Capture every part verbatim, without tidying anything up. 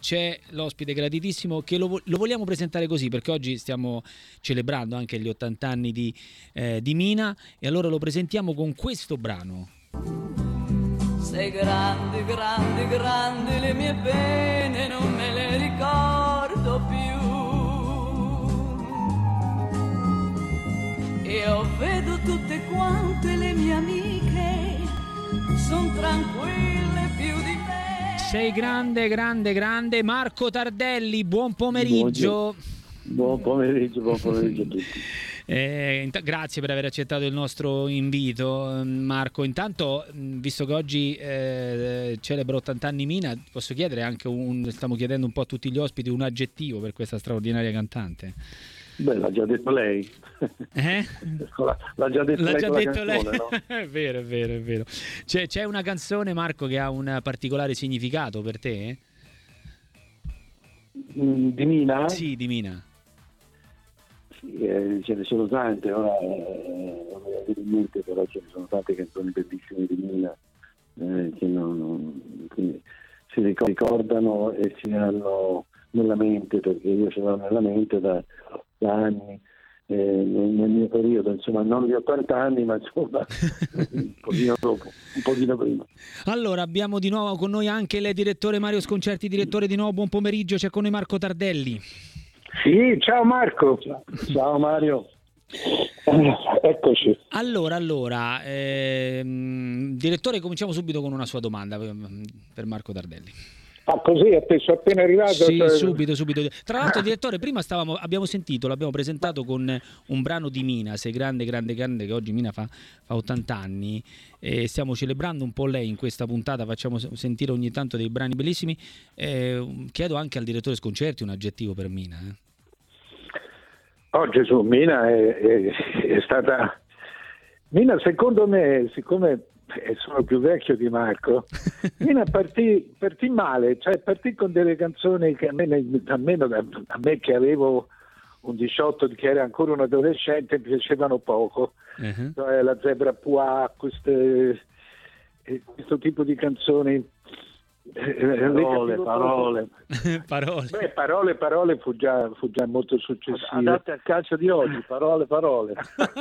c'è l'ospite graditissimo che lo, lo vogliamo presentare così, perché oggi stiamo celebrando anche gli ottanta anni di, eh, di Mina, e allora lo presentiamo con questo brano. Sei grande, grande, grande, le mie pene non me le ricordo più. Io vedo tutte quante le mie amiche, son tranquille più di me. Sei grande, grande, grande. Marco Tardelli, buon pomeriggio. Buon pomeriggio, buon pomeriggio a tutti. Eh, int- grazie per aver accettato il nostro invito, Marco. Intanto, visto che oggi eh, celebra ottanta anni Mina, posso chiedere anche un, stiamo chiedendo un po' a tutti gli ospiti un aggettivo per questa straordinaria cantante. Beh, l'ha già detto lei. Eh? L'ha già detto L'ha lei. già Con detto la canzone, lei. no? È vero, è vero, è vero. C'è, c'è una canzone, Marco, che ha un particolare significato per te? Mm, Di Mina? Sì, di Mina. Sì, eh, ce ne sono tante, ora eh, non mi viene in mente, però ce ne sono tante canzoni bellissime di Mina eh, che non, non, che si ricordano e si hanno nella mente, perché io ce l'ho nella mente da, da anni, eh, nel, nel mio periodo, insomma non di ottanta anni, ma insomma un pochino dopo, un pochino prima. Allora, abbiamo di nuovo con noi anche il direttore Mario Sconcerti. Direttore, di nuovo buon pomeriggio, c'è con noi Marco Tardelli. Sì, ciao Marco. Ciao Mario. Eccoci. Allora, allora, ehm, direttore, cominciamo subito con una sua domanda per, per Marco Tardelli. Ah, così a te sono appena arrivato? Sì, cioè... subito, subito. Tra l'altro, direttore, prima stavamo, abbiamo sentito, l'abbiamo presentato con un brano di Mina, Sei grande, grande, grande, che oggi Mina fa, fa ottanta anni, e stiamo celebrando un po' lei in questa puntata, facciamo sentire ogni tanto dei brani bellissimi. Eh, chiedo anche al direttore Sconcerti un aggettivo per Mina. Eh. Oh Gesù, Mina è, è, è stata... Mina, secondo me, siccome sono più vecchio di Marco, Mina partì, partì male, cioè partì con delle canzoni che a me, almeno a me che avevo un diciotto, che era ancora un adolescente, mi piacevano poco. Uh-huh. Cioè, la Zebra Pois, queste, questo tipo di canzoni. Parole, parole. parole. Beh, parole, parole fu già, fu già molto successivo. Adatte al calcio di oggi, parole, parole.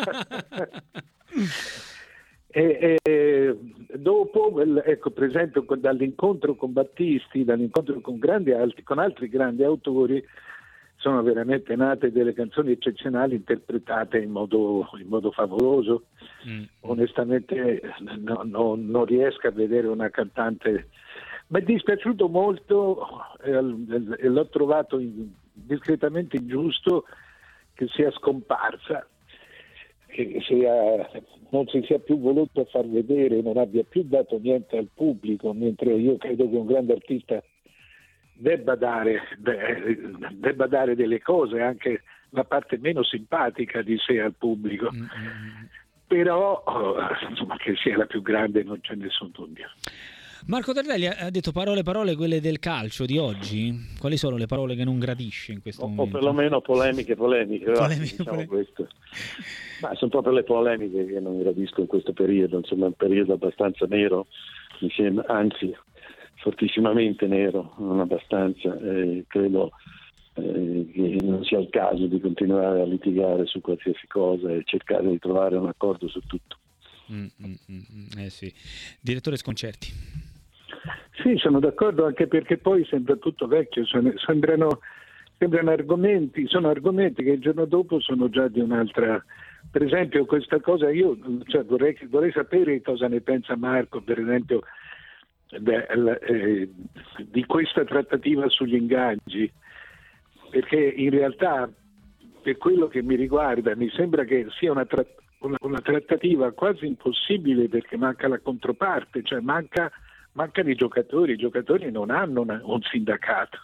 E, e dopo, ecco, per esempio, dall'incontro con Battisti, dall'incontro con grandi altri, con altri grandi autori, sono veramente nate delle canzoni eccezionali interpretate in modo, in modo favoloso. Mm. Onestamente no, no, non riesco a vedere una cantante. Mi è dispiaciuto molto e eh, l'ho trovato in, discretamente ingiusto che sia scomparsa, che sia, non si sia più voluto far vedere, non abbia più dato niente al pubblico, mentre io credo che un grande artista debba dare, debba dare delle cose, anche la parte meno simpatica di sé al pubblico. Mm-hmm. Però insomma, che sia la più grande non c'è nessun dubbio. Marco Tardelli ha detto parole parole quelle del calcio di oggi. Quali sono le parole che non gradisce in questo o, momento? O perlomeno polemiche polemiche, polemiche, diciamo polemiche. Questo. Ma sono proprio le polemiche che non gradisco in questo periodo, insomma è un periodo abbastanza nero, mi sembra, anzi fortissimamente nero, non abbastanza, eh, credo eh, che non sia il caso di continuare a litigare su qualsiasi cosa e cercare di trovare un accordo su tutto. Mm, mm, mm, eh sì. Direttore Sconcerti. Sì, sono d'accordo, anche perché poi sembra tutto vecchio, sembrano, sembrano argomenti, sono argomenti che il giorno dopo sono già di un'altra. Per esempio questa cosa, io cioè, vorrei, vorrei sapere cosa ne pensa Marco, per esempio, beh, eh, di questa trattativa sugli ingaggi, perché in realtà per quello che mi riguarda mi sembra che sia una, tra- una, una trattativa quasi impossibile, perché manca la controparte, cioè manca mancano i giocatori, i giocatori non hanno una, un sindacato.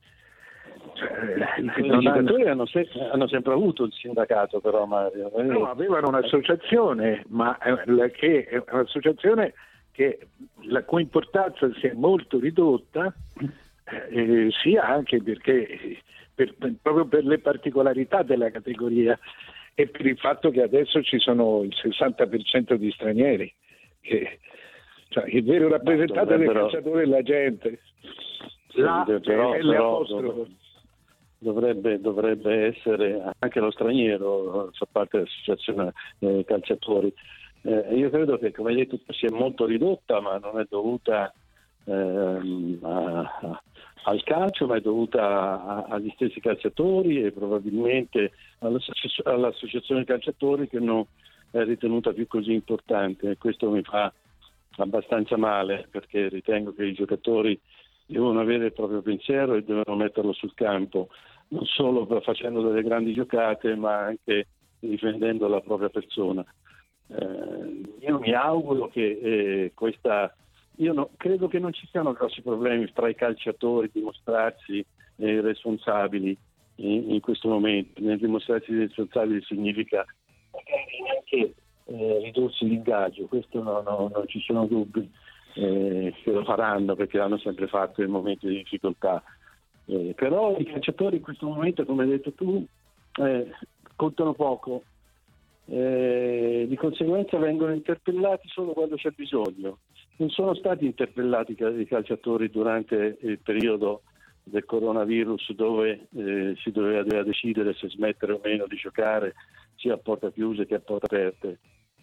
Cioè, I giocatori hanno, se- hanno sempre avuto il sindacato, però Mario. No, avevano un'associazione, ma è, che è un'associazione che la cui importanza si è molto ridotta, eh, sia anche perché per, per, proprio per le particolarità della categoria e per il fatto che adesso ci sono il sessanta per cento di stranieri, che cioè il vero rappresentante del calciatore è la gente. La, sì, però, eh, però dovrebbe, dovrebbe essere anche lo straniero, fa parte dell'associazione eh, calciatori. Eh, io credo che, come hai detto, sia molto ridotta, ma non è dovuta ehm, a, a, al calcio, ma è dovuta a, agli stessi calciatori e probabilmente all'associazione, all'associazione calciatori che non è ritenuta più così importante. Questo mi fa abbastanza male, perché ritengo che i giocatori devono avere il proprio pensiero e devono metterlo sul campo, non solo facendo delle grandi giocate, ma anche difendendo la propria persona. Eh, io mi auguro che eh, questa io no, credo che non ci siano grossi problemi tra i calciatori dimostrarsi eh, responsabili in, in questo momento. Nel dimostrarsi responsabili significa anche eh, ridursi l'ingaggio, questo no, no, non ci sono dubbi eh, che lo faranno, perché l'hanno sempre fatto in momenti di difficoltà. Eh, però i calciatori in questo momento, come hai detto tu, eh, contano poco. Eh, di conseguenza vengono interpellati solo quando c'è bisogno. Non sono stati interpellati i calciatori durante il periodo del coronavirus, dove eh, si doveva, doveva decidere se smettere o meno di giocare sia a porta chiuse che a porta aperte.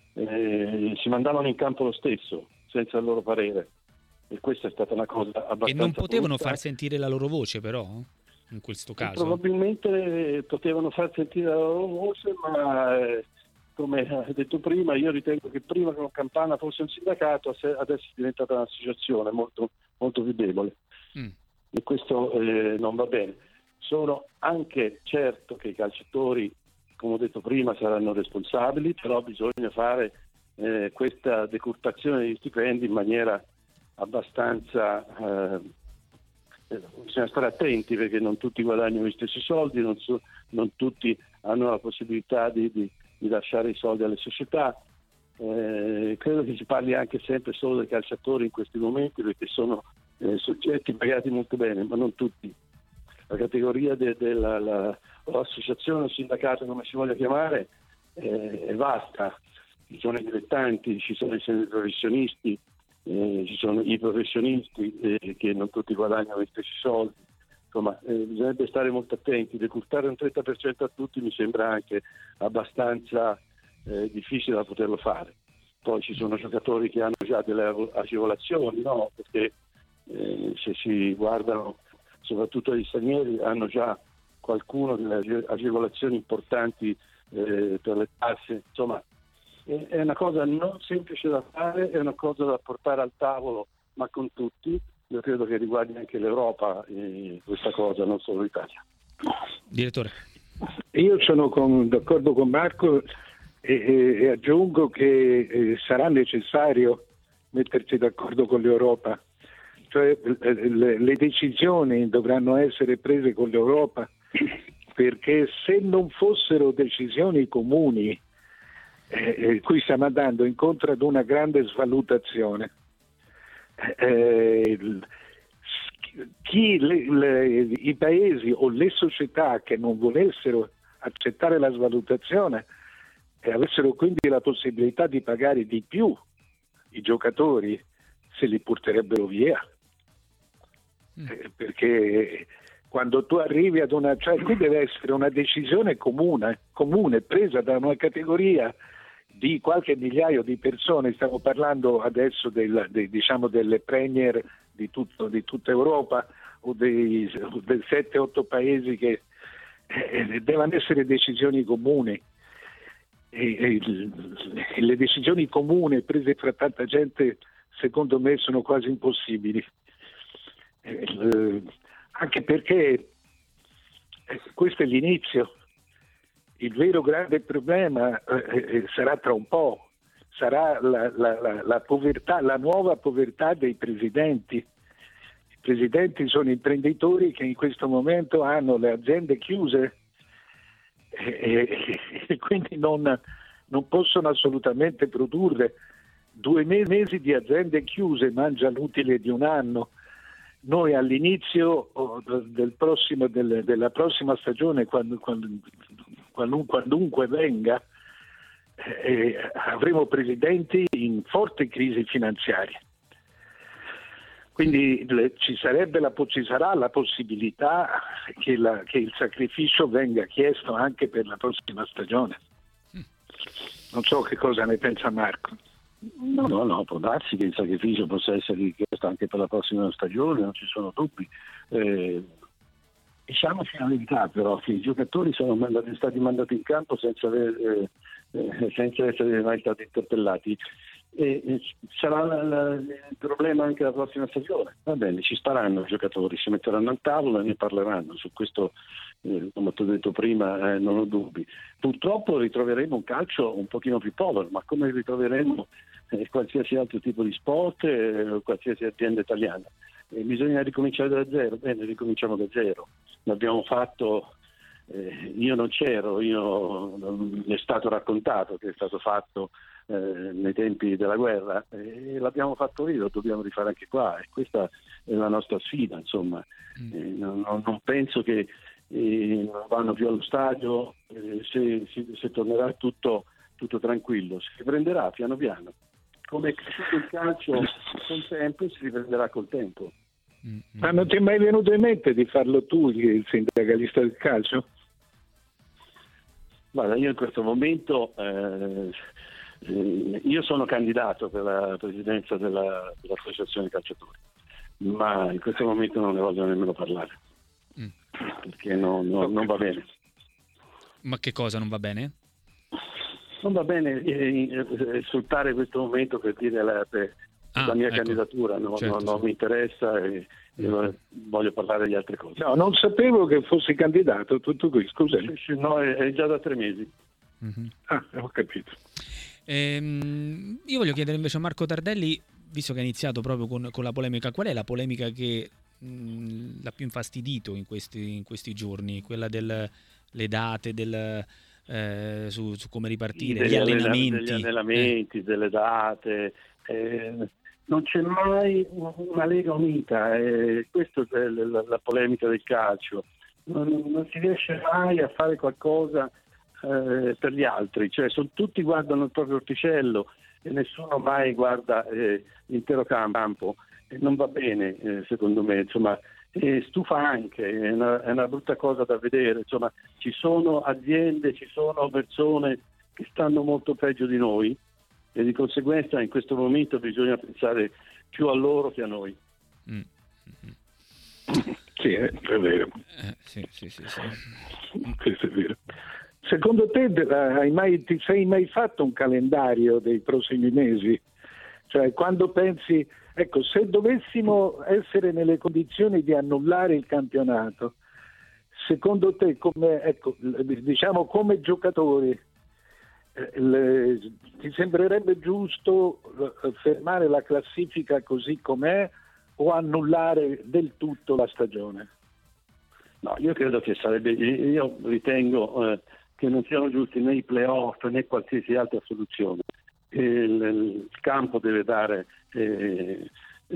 Eh, si mandavano in campo lo stesso, senza il loro parere, e questa è stata una cosa abbastanza e non potevano brutta. far sentire la loro voce, però in questo caso Probabilmente potevano far sentire la loro voce, ma eh, come hai detto prima, io ritengo che prima che Campana fosse un sindacato, adesso è diventata un'associazione molto, molto più debole. Mm. E questo eh, non va bene. Sono anche certo che i calciatori, come ho detto prima, saranno responsabili, però bisogna fare eh, questa decurtazione degli stipendi in maniera abbastanza... Eh, bisogna stare attenti, perché non tutti guadagnano gli stessi soldi, non, so, non tutti hanno la possibilità di, di, di lasciare i soldi alle società. Eh, credo che si parli anche sempre solo dei calciatori in questi momenti, perché sono eh, soggetti pagati molto bene, ma non tutti. La categoria de, della la, l'associazione o sindacato, come si voglia chiamare, eh, è vasta. Ci sono i dilettanti, ci sono i semiprofessionisti, Eh, ci sono i professionisti eh, che non tutti guadagnano gli stessi soldi. Insomma, eh, bisognerebbe stare molto attenti. Decurtare un trenta per cento a tutti mi sembra anche abbastanza eh, difficile da poterlo fare. Poi ci sono giocatori che hanno già delle agevolazioni, no? Perché eh, se si guardano soprattutto gli stranieri, hanno già qualcuno delle agevolazioni importanti eh, per le tasse. Insomma, è una cosa non semplice da fare, è una cosa da portare al tavolo, ma con tutti. Io credo che riguardi anche l'Europa eh, questa cosa, non solo l'Italia. Direttore. Io sono con, d'accordo con Marco e, e, e aggiungo che eh, sarà necessario mettersi d'accordo con l'Europa. Cioè le, le decisioni dovranno essere prese con l'Europa, perché se non fossero decisioni comuni, Eh, qui stiamo andando incontro ad una grande svalutazione. Eh, chi le, le, i paesi o le società che non volessero accettare la svalutazione e avessero quindi la possibilità di pagare di più i giocatori, se li porterebbero via. Eh, perché quando tu arrivi ad una, cioè qui deve essere una decisione comune, comune presa da una categoria di qualche migliaio di persone. Stiamo parlando adesso del, de, diciamo delle premier di, tutto, di tutta Europa o dei, dei sette otto paesi, che eh, devono essere decisioni comuni. E, e, le decisioni comuni prese fra tanta gente, secondo me, sono quasi impossibili. Eh, anche perché eh, questo è l'inizio. Il vero grande problema eh, sarà tra un po', sarà la, la, la, la povertà, la nuova povertà dei presidenti. I presidenti sono imprenditori che in questo momento hanno le aziende chiuse e, e, e quindi non, non possono assolutamente produrre. Due mesi di aziende chiuse mangia l'utile di un anno. Noi all'inizio del prossimo, del, della prossima stagione, quando, quando, quando, quandunque venga, eh, avremo presidenti in forte crisi finanziaria. Quindi le, ci sarebbe la, ci sarà la possibilità che, la, che il sacrificio venga chiesto anche per la prossima stagione. Non so che cosa ne pensa Marco. No, no, no, può darsi che il sacrificio possa essere richiesto anche per la prossima stagione, non ci sono dubbi. Eh, diciamoci la verità però che i giocatori sono mandati, stati mandati in campo senza, aver, eh, senza essere mai stati interpellati. E, e sarà la, la, il problema anche la prossima stagione. Va bene, ci staranno i giocatori, si metteranno al tavolo e ne parleranno. Su questo, eh, come ti ho detto prima, eh, non ho dubbi. Purtroppo ritroveremo un calcio un pochino più povero, ma come ritroveremo eh, qualsiasi altro tipo di sport, eh, qualsiasi azienda italiana. Eh, bisogna ricominciare da zero. Bene, ricominciamo da zero. L'abbiamo fatto. Eh, io non c'ero, io non, mi è stato raccontato che è stato fatto eh, nei tempi della guerra e l'abbiamo fatto lì, lo dobbiamo rifare anche qua e questa è la nostra sfida, insomma. Mm. Eh, non, non penso che eh, non vanno più allo stadio, eh, se, se, se tornerà tutto, tutto tranquillo, si riprenderà piano piano, come è cresciuto il calcio col tempo, si riprenderà col tempo. Mm. Ma non ti è mai venuto in mente di farlo tu, il sindacalista del calcio? Guarda, io in questo momento eh, eh, io sono candidato per la presidenza della, dell'associazione calciatori, ma in questo momento non ne voglio nemmeno parlare, mm. perché no, no, non va bene. Ma che cosa non va bene? Non va bene eh, eh, sfruttare questo momento per dire la, per, ah, la mia ecco. candidatura, no, certo, no, non sì. mi interessa e, e voglio parlare di altre cose. No, non sapevo che fossi candidato, tutto qui, scusa. Sì, sì, no, è, è già da tre mesi. Mm-hmm. Ah, ho capito. Ehm, io voglio chiedere invece a Marco Tardelli, visto che ha iniziato proprio con, con la polemica, qual è la polemica che mh, l'ha più infastidito in questi, in questi giorni? Quella delle date, del, eh, su, su come ripartire, degli gli allenamenti? Degli allenamenti, eh. delle date... Eh, non c'è mai una Lega unita, eh, questa è la, la polemica del calcio, non, non si riesce mai a fare qualcosa eh, per gli altri, cioè sono, tutti guardano il proprio orticello e nessuno mai guarda eh, l'intero campo, e non va bene eh, secondo me, insomma, e stufa anche, è una, è una brutta cosa da vedere, insomma, ci sono aziende, ci sono persone che stanno molto peggio di noi, e di conseguenza in questo momento bisogna pensare più a loro che a noi. Mm. Mm-hmm. Sì, è vero. Eh, sì, sì, sì, sì. Questo è vero. Secondo te hai mai, ti sei mai fatto un calendario dei prossimi mesi? Cioè quando pensi, ecco, se dovessimo essere nelle condizioni di annullare il campionato, secondo te come, ecco, diciamo come giocatori, Le, ti sembrerebbe giusto fermare la classifica così com'è o annullare del tutto la stagione? No, io credo che sarebbe, io ritengo eh, che non siano giusti né i playoff né qualsiasi altra soluzione. Il, il campo deve dare eh,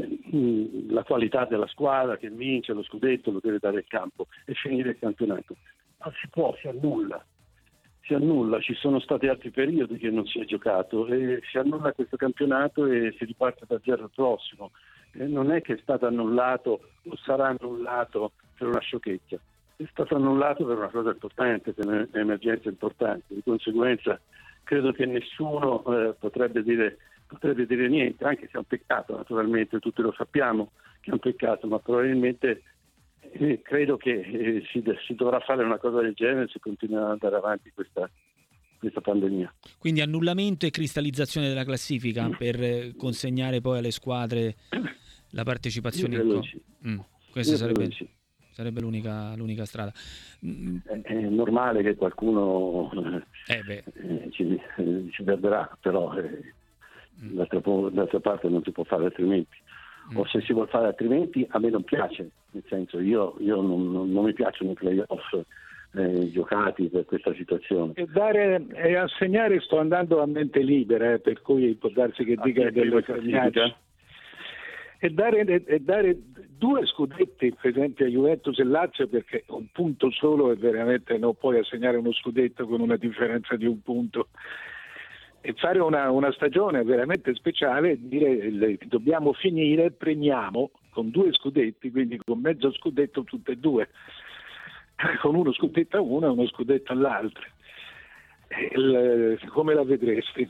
la qualità della squadra che vince lo scudetto, lo deve dare il campo e finire il campionato. Non si può, si annulla. Si annulla, ci sono stati altri periodi che non si è giocato e si annulla questo campionato e si riparte da zero al prossimo. E non è che è stato annullato o sarà annullato per una sciocchezza, è stato annullato per una cosa importante, per un'emergenza importante. Di conseguenza credo che nessuno eh, potrebbe dire, potrebbe dire niente, anche se è un peccato, naturalmente tutti lo sappiamo che è un peccato, ma probabilmente Eh, credo che eh, si, si dovrà fare una cosa del genere se continuerà ad andare avanti questa, questa pandemia. Quindi annullamento e cristallizzazione della classifica per eh, consegnare poi alle squadre la partecipazione. In co- sì. mm, questa sarebbe, sì. sarebbe l'unica, l'unica strada. Mm. È, è normale che qualcuno eh beh. eh, ci, eh, ci perderà, però eh, mm. d'altra, d'altra parte non si può fare altrimenti. Mm. O se si vuol fare altrimenti, a me non piace, nel senso io, io non, non, non mi piacciono i playoff eh, giocati per questa situazione. E, dare, e assegnare, sto andando a mente libera, eh, per cui può darsi che dica delle cagnate. E dare, e dare due scudetti, per esempio a Juventus e Lazio, perché un punto solo è veramente, non puoi assegnare uno scudetto con una differenza di un punto. E fare una, una stagione veramente speciale, dire le, dobbiamo finire, premiamo con due scudetti, quindi con mezzo scudetto tutte e due, con uno scudetto a uno e uno scudetto all'altro. Il, come la vedresti?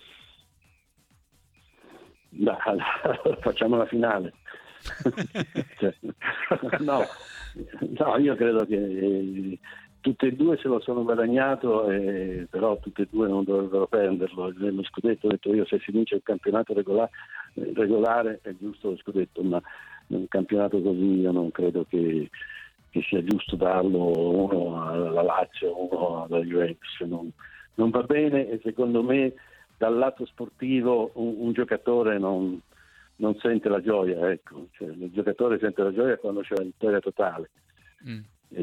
Beh, facciamo la finale. Cioè, no, no, io credo che eh, tutte e due se lo sono guadagnato, eh, però tutte e due non dovrebbero prenderlo. Nello scudetto ho detto io, se si vince il campionato regolare, regolare è giusto lo scudetto, ma in un campionato così io non credo che, che sia giusto darlo uno alla Lazio, uno alla Juventus. Non, non va bene, e secondo me dal lato sportivo un, un giocatore non, non sente la gioia, ecco. Cioè, il giocatore sente la gioia quando c'è la vittoria totale. Mm.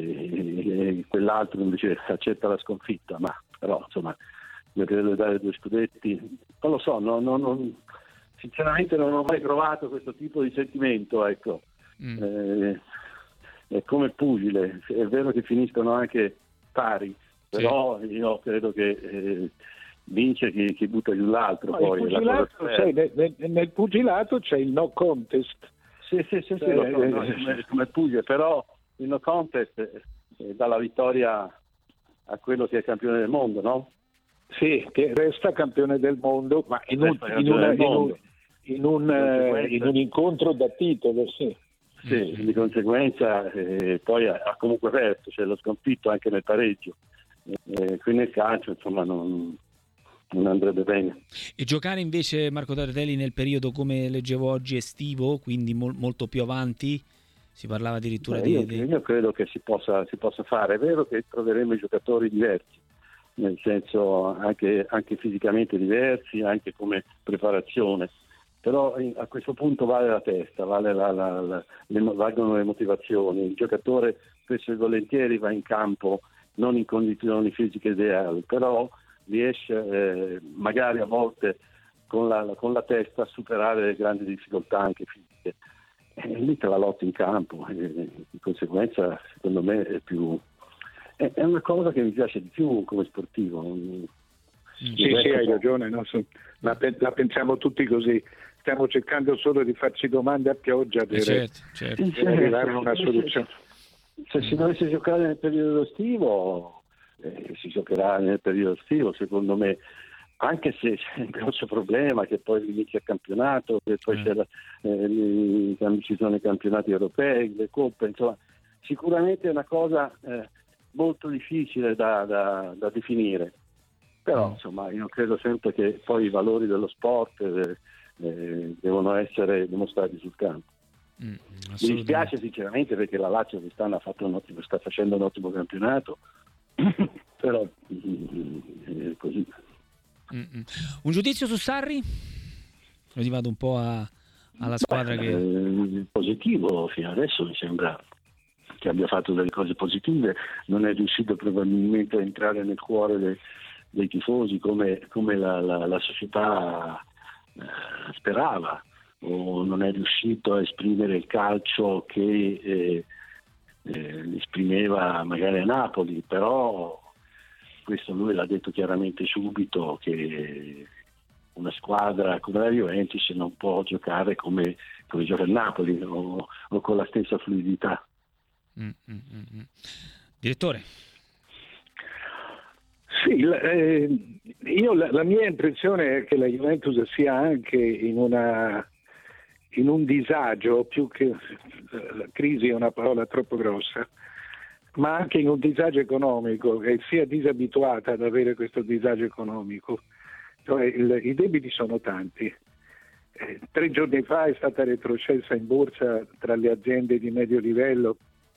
E, e quell'altro invece accetta la sconfitta, ma però insomma io credo di dare due scudetti, non lo so, no, no, non, sinceramente non ho mai provato questo tipo di sentimento, ecco. Mm. Eh, è come il pugile, è vero che finiscono anche pari, però sì. Io credo che eh, vince chi, chi butta giù l'altro. No, poi pugilato, cioè, nel, nel pugilato c'è il no contest. Sì, sì, sì, sì, cioè, lo so, no, come, come pugile, però il no contest eh, dà la vittoria a quello che è campione del mondo, no? Sì, che resta campione del mondo, ma in un, in una, in un, in un, uh, in un incontro da titolo, sì. Sì, mm-hmm. Di conseguenza eh, poi ha, ha comunque perso, cioè l'ho sconfitto anche nel pareggio. Eh, qui nel calcio, insomma, non, non andrebbe bene. E giocare invece, Marco Tardelli, nel periodo, come leggevo oggi, estivo, quindi mol, molto più avanti? Si parlava addirittura Beh, di, io, di... io credo che si possa, si possa fare. È vero che troveremo i giocatori diversi, nel senso anche, anche fisicamente diversi, anche come preparazione, però a questo punto vale la testa, vale la, la, la, le, valgono le motivazioni. Il giocatore spesso e volentieri va in campo non in condizioni fisiche ideali, però riesce eh, magari a volte con la, con la testa a superare le grandi difficoltà anche fisiche. E lì te la lotta in campo, e di conseguenza secondo me è più è, è una cosa che mi piace di più come sportivo. Sì, sì, hai ragione, no? la, la pensiamo tutti così, stiamo cercando solo di farci domande a pioggia per, certo, certo. per arrivare a una soluzione. Se si dovesse giocare nel periodo estivo, eh, si giocherà nel periodo estivo, secondo me, anche se c'è un grosso problema che poi inizia il campionato, che poi mm. c'è la, eh, ci sono i campionati europei, le coppe, insomma, sicuramente è una cosa eh, molto difficile da, da, da definire, però mm. insomma io credo sempre che poi i valori dello sport eh, eh, devono essere dimostrati sul campo. Mm, mi dispiace sinceramente perché la Lazio quest'anno ha fatto un ottimo, sta facendo un ottimo campionato, però è così. Mm-mm. Un giudizio su Sarri? Così vado un po' a, alla squadra. Beh, che eh, positivo fino adesso, mi sembra che abbia fatto delle cose positive, non è riuscito probabilmente a entrare nel cuore de, dei tifosi come, come la, la, la società eh, sperava, o non è riuscito a esprimere il calcio che eh, eh, esprimeva magari a Napoli, però questo lui l'ha detto chiaramente subito, che una squadra come la Juventus non può giocare come, come gioca il Napoli o, o con la stessa fluidità. Mm, mm, mm. Direttore? Sì, eh, io la, la mia impressione è che la Juventus sia anche in una in un disagio, più che la crisi è una parola troppo grossa, ma anche in un disagio economico, che sia disabituata ad avere questo disagio economico. Cioè, il, i debiti sono tanti. Eh, tre giorni fa è stata retrocessa in borsa tra le aziende di medio livello.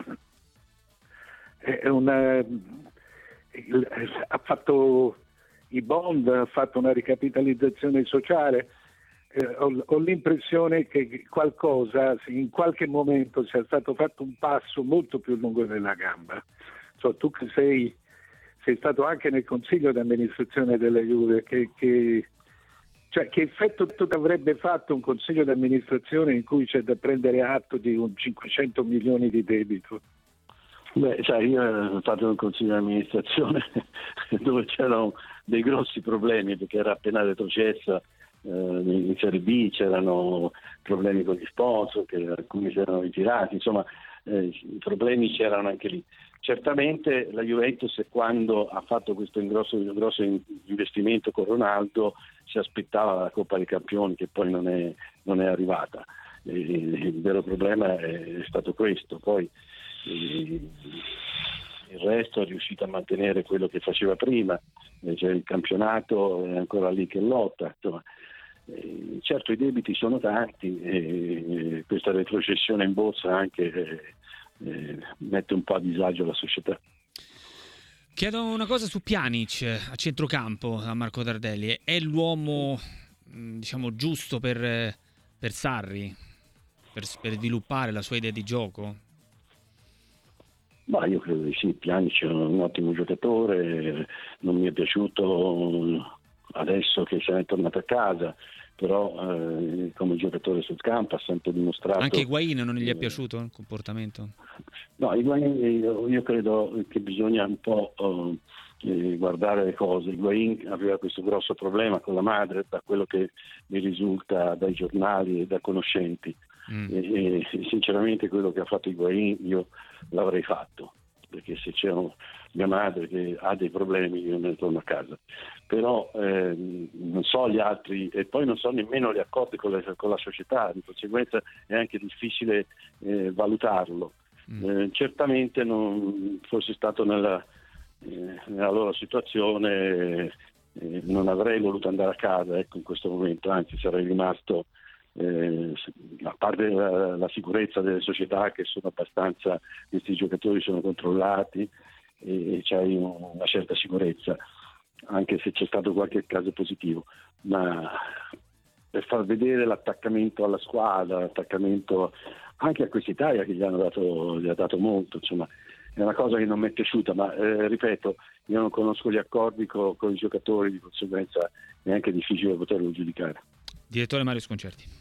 È una, il, ha fatto i bond, ha fatto una ricapitalizzazione sociale. Eh, ho, ho l'impressione che qualcosa, in qualche momento sia stato fatto un passo molto più lungo della gamba. So, tu che sei, sei stato anche nel consiglio di amministrazione della Juve, che, che, cioè, che effetto avrebbe fatto un consiglio di amministrazione in cui c'è da prendere atto di un cinquecento milioni di debito? Beh, sai, io ho fatto un consiglio di amministrazione dove c'erano dei grossi problemi, perché era appena retrocessa eh, in Serie B c'erano problemi con gli sponsor, che alcuni si erano ritirati, insomma eh, i problemi c'erano anche lì. Certamente la Juventus, quando ha fatto questo grosso, grosso investimento con Ronaldo, si aspettava la Coppa dei Campioni, che poi non è, non è arrivata. E il vero problema è stato questo. Poi eh, il resto è riuscito a mantenere quello che faceva prima, cioè il campionato è ancora lì che lotta, insomma. Eh, certo i debiti sono tanti e questa retrocessione in borsa anche eh, eh, mette un po' a disagio la società. Chiedo una cosa su Pjanic a centrocampo, a Marco Tardelli. È l'uomo, diciamo, giusto per, per Sarri, per, per sviluppare la sua idea di gioco? Ma io credo di sì. Pjanic è un ottimo giocatore, non mi è piaciuto adesso che se ne è tornato a casa, però eh, come giocatore sul campo ha sempre dimostrato. Anche Higuain non gli è piaciuto il comportamento? No, Higuain, io, io credo che bisogna un po' eh, guardare le cose. Higuain aveva questo grosso problema con la madre, da quello che mi risulta dai giornali e da conoscenti. Mm. E, e sinceramente quello che ha fatto Higuain io l'avrei fatto, perché se c'è un, mia madre che ha dei problemi io me ne torno a casa, però eh, non so gli altri e poi non so nemmeno gli accordi con, le, con la società, di conseguenza è anche difficile eh, valutarlo. Mm. Eh, certamente non fosse stato nella, eh, nella loro situazione eh, non avrei voluto andare a casa, ecco, in questo momento, anzi sarei rimasto Eh, a parte la, la sicurezza delle società, che sono abbastanza, questi giocatori sono controllati e, e c'è una certa sicurezza, anche se c'è stato qualche caso positivo, ma per far vedere l'attaccamento alla squadra, l'attaccamento anche a quest'Italia che gli hanno dato, gli ha dato molto, insomma è una cosa che non mi è piaciuta, ma eh, ripeto, io non conosco gli accordi con, con i giocatori, di conseguenza è anche difficile poterlo giudicare. Direttore Mario Sconcerti.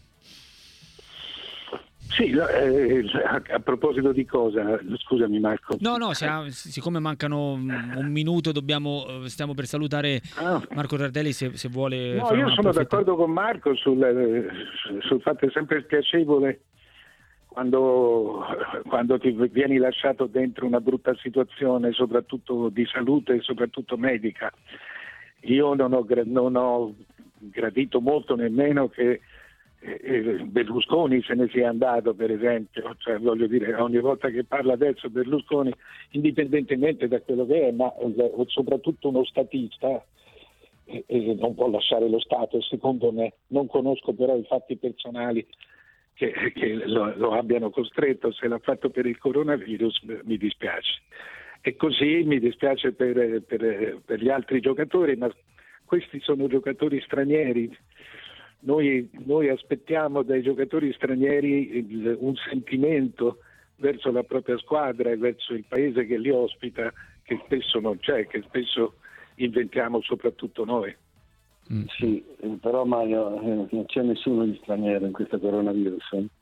Sì, eh, a proposito di cosa? Scusami Marco. No, no, ha, siccome mancano un minuto, dobbiamo, stiamo per salutare ah. Marco Tardelli, se, se vuole. No, io sono d'accordo con Marco sul, sul fatto che è sempre spiacevole quando, quando ti vieni lasciato dentro una brutta situazione, soprattutto di salute e soprattutto medica. Io non ho, non ho gradito molto nemmeno che Berlusconi se ne sia andato, per esempio, cioè, voglio dire, ogni volta che parla adesso Berlusconi, indipendentemente da quello che è, ma soprattutto uno statista e, e non può lasciare lo Stato, secondo me. Non conosco però i fatti personali che, che lo, lo abbiano costretto. Se l'ha fatto per il coronavirus mi dispiace, e così mi dispiace per, per, per gli altri giocatori, ma questi sono giocatori stranieri. Noi, noi aspettiamo dai giocatori stranieri il, un sentimento verso la propria squadra e verso il paese che li ospita, che spesso non c'è, che spesso inventiamo soprattutto noi. Mm. Sì, però Mario, eh, non c'è nessuno di straniero in questo coronavirus. Eh?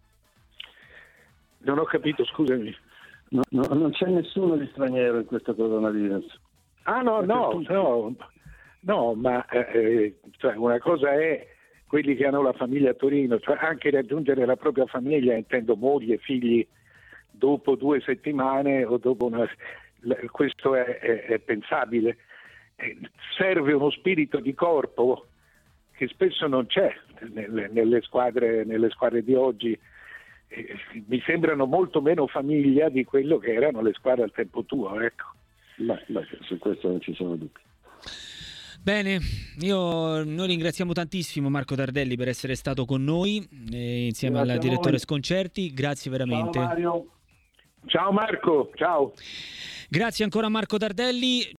Non ho capito, scusami. No, no, non c'è nessuno di straniero in questo coronavirus. Ah no, no, no, no, ma eh, cioè una cosa è quelli che hanno la famiglia a Torino, cioè anche raggiungere la propria famiglia, intendo moglie, figli, dopo due settimane o dopo una... questo è, è, è pensabile. Serve uno spirito di corpo che spesso non c'è nelle, nelle squadre, nelle squadre di oggi. Mi sembrano molto meno famiglia di quello che erano le squadre al tempo tuo, ecco. Beh, beh, su questo non ci sono dubbi. Bene, io, noi ringraziamo tantissimo Marco Tardelli per essere stato con noi eh, insieme grazie al direttore Sconcerti, grazie veramente. Ciao Mario. Ciao Marco, ciao. Grazie ancora a Marco Tardelli.